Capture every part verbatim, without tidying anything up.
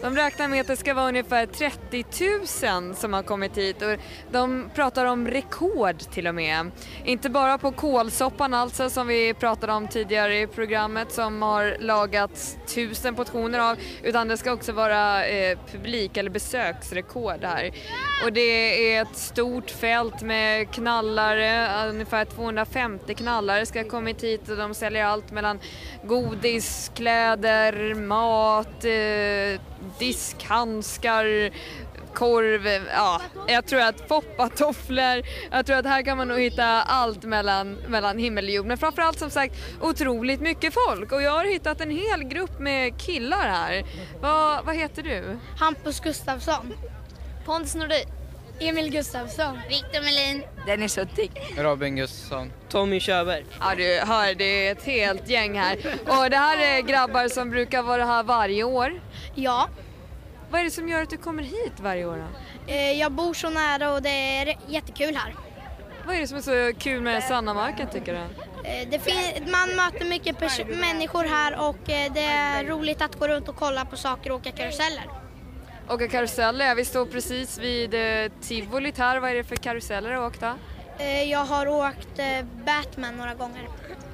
De räknar med att det ska vara ungefär trettio tusen som har kommit hit och de pratar om rekord till och med. Inte bara på kålsoppan alltså som vi pratade om tidigare i programmet som har lagats tusen portioner av, utan det ska också vara eh, publik- eller besöksrekord här. Och det är ett stort fält med knallare, ungefär tvåhundrafemtio knallare ska ha kommit hit och de säljer allt mellan godis, kläder, mat, eh, diskhandskar, korv, ja, jag tror att foppatofflor, jag tror att här kan man nog hitta allt mellan, mellan himmel och jord. Men framförallt som sagt otroligt mycket folk och jag har hittat en hel grupp med killar här. Va, vad heter du? Hampus Gustafsson. Pontus Nordin. Emil Gustafsson. Victor Melin. Dennis Huttig. Robin Gustafsson. Tommy Köber. Ja, du hör, det är ett helt gäng här. Och det här är grabbar som brukar vara här varje år. Ja. Vad är det som gör att du kommer hit varje år då? Jag bor så nära och det är jättekul här. Vad är det som är så kul med Sannamarken tycker du? Det fin- man möter mycket pers- människor här och det är roligt att gå runt och kolla på saker och åka karuseller. Åka karuseller, vi står precis vid eh, Tivolit här. Vad är det för karuseller du har åkt då? Jag har åkt Batman några gånger.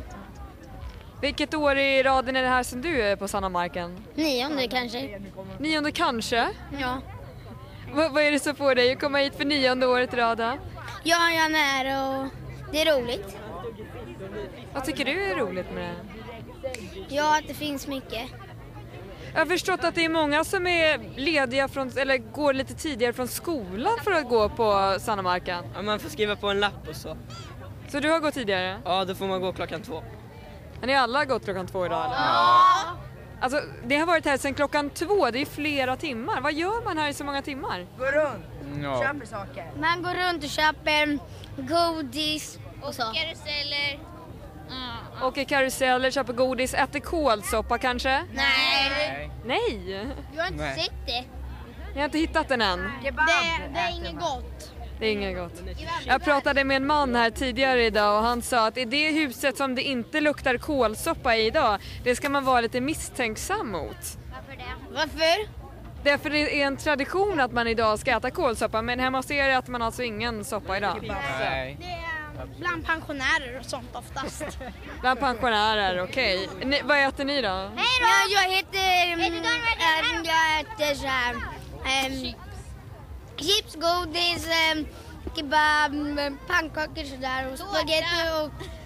Vilket år i raden är det här som du är på Sannamarken? Nionde kanske. Nionde kanske? Ja. V- vad är det som får dig att komma hit för nionde året i raden? Ja, jag är nära och det är roligt. Vad tycker du är roligt med det? Ja, att det finns mycket. Jag har förstått att det är många som är lediga från, eller går lite tidigare från skolan för att gå på Sannamarken. Ja, man får skriva på en lapp och så. Så du har gått tidigare? Ja, då får man gå klockan två. Har ni alla gått klockan två idag? Eller? Ja! Alltså, det har varit här sedan klockan två, det är flera timmar. Vad gör man här i så många timmar? Gå runt, Ja. köper saker. Man går runt och köper godis och så. Karuseller. Åker karuseller, köper godis, äter kålsoppa kanske? Nej. Nej! Du har inte Nej. sett det. Jag har inte hittat den än. Kebab Det, det är äter inget man. gott. Det är inget gott. Jag pratade med en man här tidigare idag och han sa att i det huset som det inte luktar kålsoppa i idag, det ska man vara lite misstänksam mot. Varför det? Varför? Därför det är en tradition att man idag ska äta kålsoppa, men hemma hos er äter man alltså ingen soppa idag. Nej. Det är bland pensionärer och sånt oftast. Bland pensionärer, okej. Ni, vad äter ni då? Ja, jag heter... Mm, ähm, jag äter så här... Ähm, chips, godis, ähm, kebab, mm, pannkakor sådär och spaghetti och...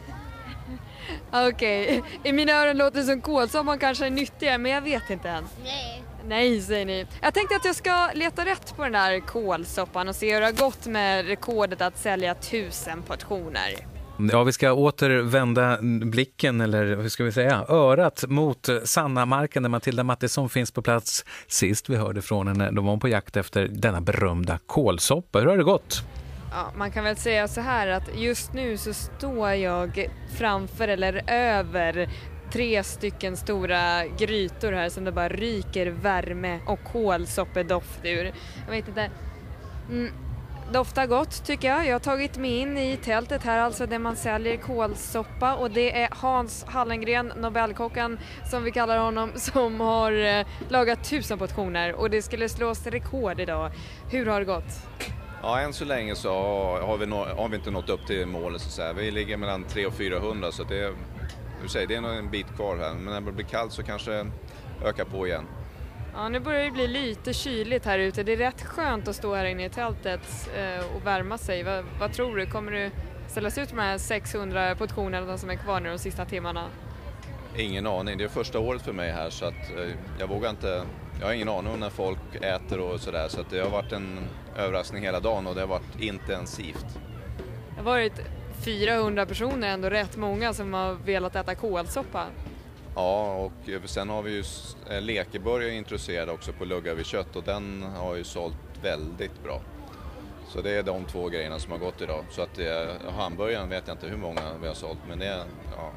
Okej, i mina öron låter det som kålsoppan kanske är nyttigare, men jag vet inte än. Nej. Nej, säger ni. Jag tänkte att jag ska leta rätt på den där kålsoppan och se hur det har gått med rekordet att sälja tusen portioner. Ja, vi ska återvända blicken, eller hur ska vi säga, örat mot Sannamarken där Matilda Mattisson finns på plats. Sist vi hörde från henne, de var på jakt efter denna berömda kålsoppa. Hur har det gått? Ja, man kan väl säga så här att just nu så står jag framför eller över tre stycken stora grytor här som det bara ryker värme och kålsoppedoft ur. Jag vet inte. Mm. Doftar gott tycker jag. Jag har tagit mig in i tältet här, alltså där man säljer kålsoppa, och det är Hans Hallengren, Nobelkocken som vi kallar honom, som har eh, lagat tusen portioner och det skulle slås rekord idag. Hur har det gått? Ja, än så länge så har vi, nå- har vi inte nått upp till målet så att säga. Vi ligger mellan tre och fyrahundra så det är, du säger, det är nog en bit kvar här, men när det blir kallt så kanske ökar på igen. Ja, nu börjar det bli lite kyligt här ute. Det är rätt skönt att stå här inne i tältet eh, och värma sig. Va, vad tror du? Kommer du ställas ut med de här sexhundra portionerna som är kvar nu de sista timmarna? Ingen aning, det är första året för mig här så att eh, jag vågar inte, jag har ingen aning om när folk äter och sådär, så att det har varit en överraskning hela dagen och det har varit intensivt. Det har varit fyrahundra personer, ändå rätt många som har velat äta kålsoppa. Ja, och sen har vi ju Lekeborg introducerad också på lugga vid kött och den har ju sålt väldigt bra. Så det är de två grejerna som har gått idag. Så att det är, hamburgaren vet jag inte hur många vi har sålt, men det är ja,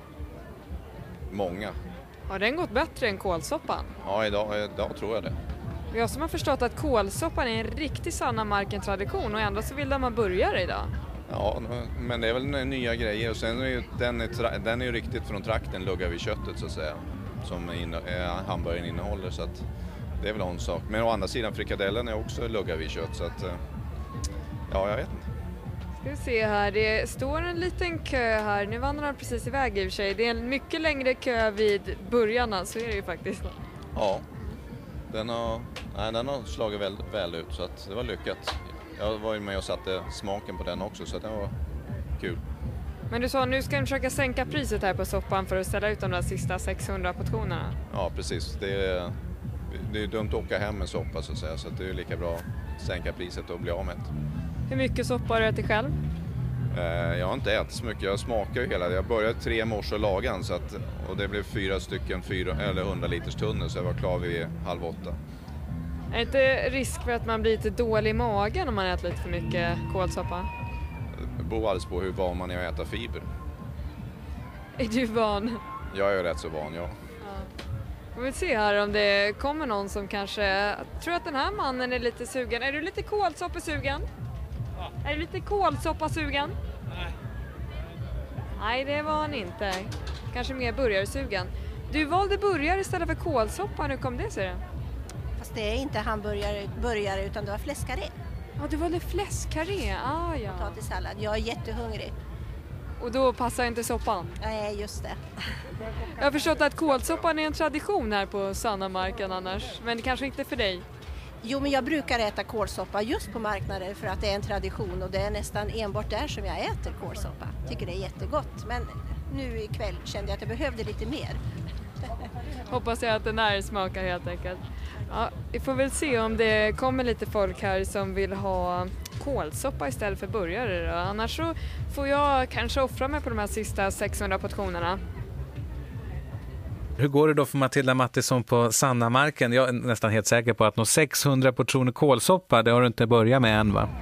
många. Har den gått bättre än kålsoppan? Ja, idag, idag tror jag det. Jag som har förstått att kålsoppan är en riktig Sannamarken-tradition och ändå så vill de ha burgare idag. Ja, men det är väl nya grejer och sen är ju, den, är tra- den är ju riktigt från trakten, lugga vid köttet så att säga, som in, eh, hamburgaren innehåller, så att det är väl en sak. Men å andra sidan, frikadellen är också luggavikött, så att, ja, jag vet inte. Ska vi se här, det står en liten kö här, nu vandrar han precis iväg i och för sig. Det är en mycket längre kö vid början, så är det ju faktiskt. Ja, den har, nej, den har slagit väl, väl ut, så att det var lyckat. Jag var ju med och satte smaken på den också, så att det var kul. Men du sa nu ska ni försöka sänka priset här på soppan för att ställa ut de där sista sexhundra portionerna. Ja, precis. Det är, det är dumt att åka hem med soppa, så att säga, så att det är lika bra att sänka priset och bli av med det. Hur mycket soppa har du ätit själv? Jag har inte ätit så mycket, jag smakar ju hela. Jag började tre morse och lagan, så att, och det blev fyra stycken fyra, eller hundra liters tunnor, så jag var klar vid halv åtta. Är det inte risk för att man blir lite dålig i magen om man äter lite för mycket kålsoppa? Det beror alldeles på hur van man är att äta fiber. Är du van? Jag är rätt så van, ja. Vi vill se här om det kommer någon som kanske... Jag tror att den här mannen är lite sugen. Är du lite kålsoppa-sugen? Ja. Är du lite kålsoppa-sugen? Nej. Nej, det var han inte. Kanske mer burgarsugen. Du valde burgare istället för kålsoppa. Hur kom det sig det? Fast det är inte hamburgare burgare, utan det var fläskkarré. Ja, du valde fläskkarré. Ah, ja. Potatissallad. Jag är jättehungrig. Och då passar inte soppan? Nej, just det. Jag har förstått att kålsoppan är en tradition här på Sannamarken annars. Men det kanske inte är för dig? Jo, men jag brukar äta kålsoppa just på marknaden för att det är en tradition. Och det är nästan enbart där som jag äter kålsoppa. Tycker det är jättegott. Men nu ikväll kände jag att jag behövde lite mer. Hoppas jag att den här smakar helt enkelt. Ja, vi får väl se om det kommer lite folk här som vill ha kålsoppa istället för burgare då. Annars så får jag kanske offra mig på de här sista sexhundra portionerna. Hur går det då för Matilda Mattisson på Sannamarken? Jag är nästan helt säker på att nå sexhundra portioner kålsoppa, det har du inte börjat med än, va?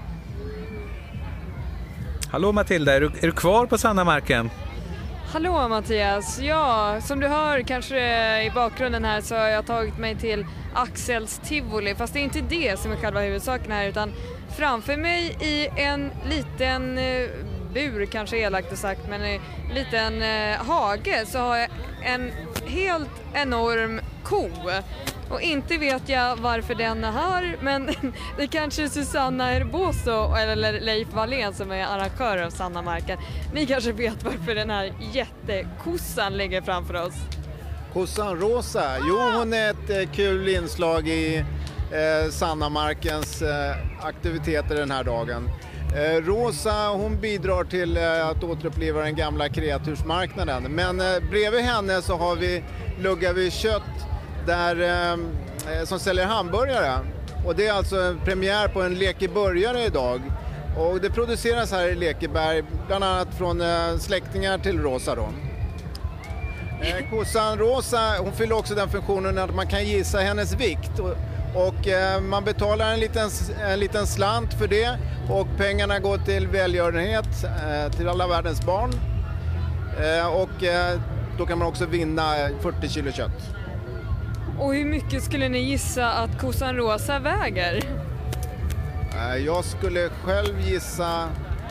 Hallå Matilda, är du, är du kvar på Sannamarken? Hallå Mattias, ja som du hör kanske i bakgrunden här så har jag tagit mig till Axels Tivoli, fast det är inte det som är själva huvudsaken här, utan framför mig i en liten eh, bur, kanske elakt sagt, men en liten eh, hage så har jag en helt enorm ko. Och inte vet jag varför den är här, men det kanske är Susanna Herboso eller Leif Wallén som är arrangör av Sannamarken. Ni kanske vet varför den här jättekossan ligger framför oss. Kossan Rosa, jo hon är ett eh, kul inslag i eh, Sannamarkens eh, aktiviteter den här dagen. Eh, Rosa hon bidrar till eh, att återuppliva den gamla kreatursmarknaden. Men eh, bredvid henne så har vi Luggavikött där, eh, som säljer hamburgare. Och det är alltså en premiär på en lekeburgare idag. Och det produceras här i Lekeberg, bland annat från eh, släktingar till Rosa då. Eh, kossan Rosa, hon fyller också den funktionen att man kan gissa hennes vikt. Och, och eh, man betalar en liten, en liten slant för det. Och pengarna går till välgörenhet eh, till alla världens barn. Eh, och eh, då kan man också vinna fyrtio kilo kött. Och hur mycket skulle ni gissa att kossan Rosa väger? Jag skulle själv gissa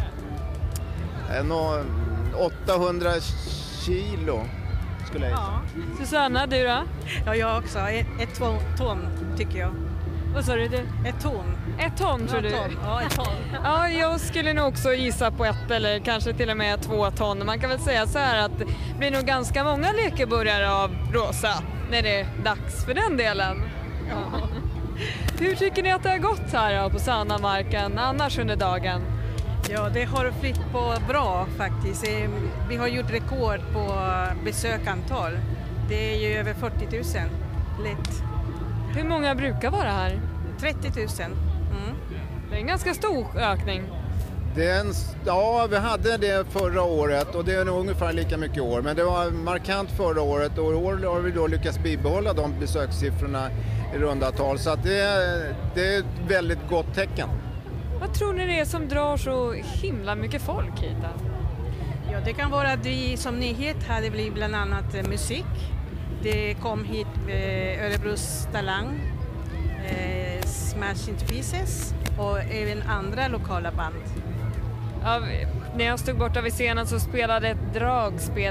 no, åttahundra kilo. Skulle jag gissa. Ja. Susanna, du då? Ja, jag också. Ett, ett ton tycker jag. Vad sa du? Ett ton. Ett ton tror ja, du? Ton. Ja, ett ton. Ja, jag skulle nog också gissa på ett eller kanske till och med två ton. Man kan väl säga så här att det blir nog ganska många lekeburgare av Rosa när det är dags för den delen. Ja. Hur tycker ni att det har gått här då på Sannamarken annars under dagen? Ja, det har flytt på bra faktiskt. Vi har gjort rekord på besökantal. Det är ju över fyrtio tusen. Lätt. Hur många brukar vara här? trettio tusen. Mm. Det är en ganska stor ökning. Det är en, ja, vi hade det förra året och det är nog ungefär lika mycket i år. Men det var markant förra året och i år har vi då lyckats bibehålla de besökssiffrorna i runda tal. Så att det, det är ett väldigt gott tecken. Vad tror ni det är som drar så himla mycket folk hit då? Ja, det kan vara att vi som nyhet hade blivit bland annat musik. Det kom hit eh, Örebros Talang, eh, Smash Into Pieces och även andra lokala band. Ja, när jag stod borta vid scenen så spelade ett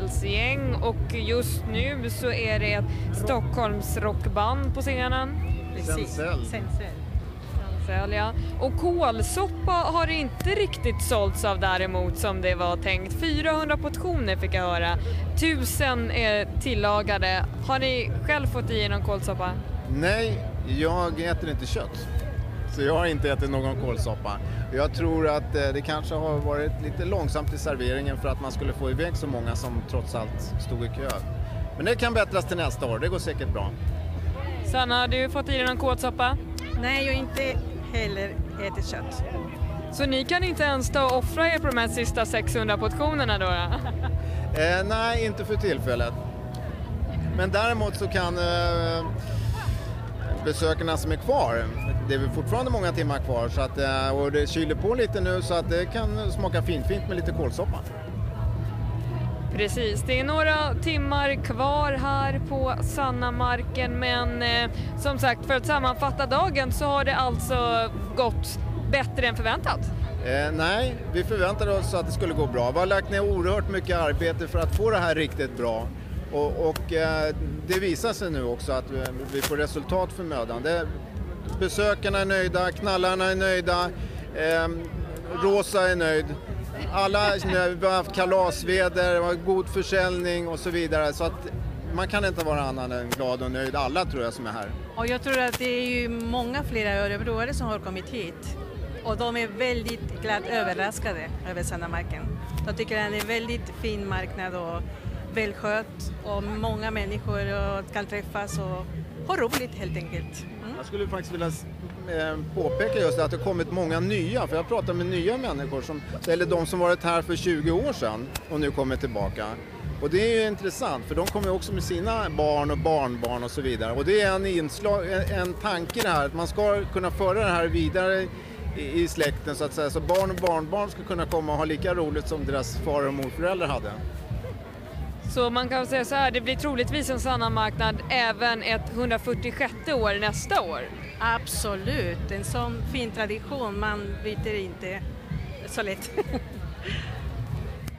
dragspelsgäng och just nu så är det ett Stockholms rockband på scenen. Precis. Sensäll. Sensäll. Ja. Och kålsoppa har inte riktigt sålts av däremot som det var tänkt. fyrahundra portioner fick jag höra. Tusen är tillagade. Har ni själv fått i någon kålsoppa? Nej, jag äter inte kött. Så jag har inte ätit någon kålsoppa. Jag tror att det kanske har varit lite långsamt i serveringen för att man skulle få iväg så många som trots allt stod i kö. Men det kan bättras till nästa år, det går säkert bra. Sanna, har du fått i dig någon kålsoppa? Nej, jag har inte heller ätit kött. Så ni kan inte ens ta och offra er på de här sista sexhundra portionerna då? eh, nej, inte för tillfället. Men däremot så kan eh, besökarna som är kvar, det är fortfarande många timmar kvar så att, eh, och det kyler på lite nu så att det kan smaka fint, fint med lite kålsoppa. Precis, det är några timmar kvar här på Sannamarken men eh, som sagt för att sammanfatta dagen så har det alltså gått bättre än förväntat. Eh, nej, vi förväntade oss att det skulle gå bra. Vi har lagt ner oerhört mycket arbete för att få det här riktigt bra och, och eh, det visar sig nu också att vi får resultat för mödan. Det, besökarna är nöjda, knallarna är nöjda, eh, Rosa är nöjd. Alla, vi har haft kalasväder, god försäljning och så vidare så att man kan inte vara annan än glad och nöjd. Alla tror jag som är här. Och jag tror att det är ju många flera örebroare som har kommit hit och de är väldigt glatt överraskade över Sannamarken. De tycker att det är en väldigt fin marknad och välskött och många människor och kan träffas och ha roligt helt enkelt. Mm. Jag skulle faktiskt vilja påpeka just att det har kommit många nya, för jag pratar med nya människor, som, eller de som varit här för tjugo år sedan och nu kommer tillbaka. Och det är ju intressant för de kommer också med sina barn och barnbarn och så vidare. Och det är en, inslag, en, en tanke det här, att man ska kunna föra det här vidare i, i släkten så att säga. Så barn och barnbarn ska kunna komma och ha lika roligt som deras far- och morföräldrar hade. Så man kan säga så här, det blir troligtvis en Sannamarknad även ett hundrafyrtiosjätte år nästa år. Absolut, en sån fin tradition, man byter inte så lätt.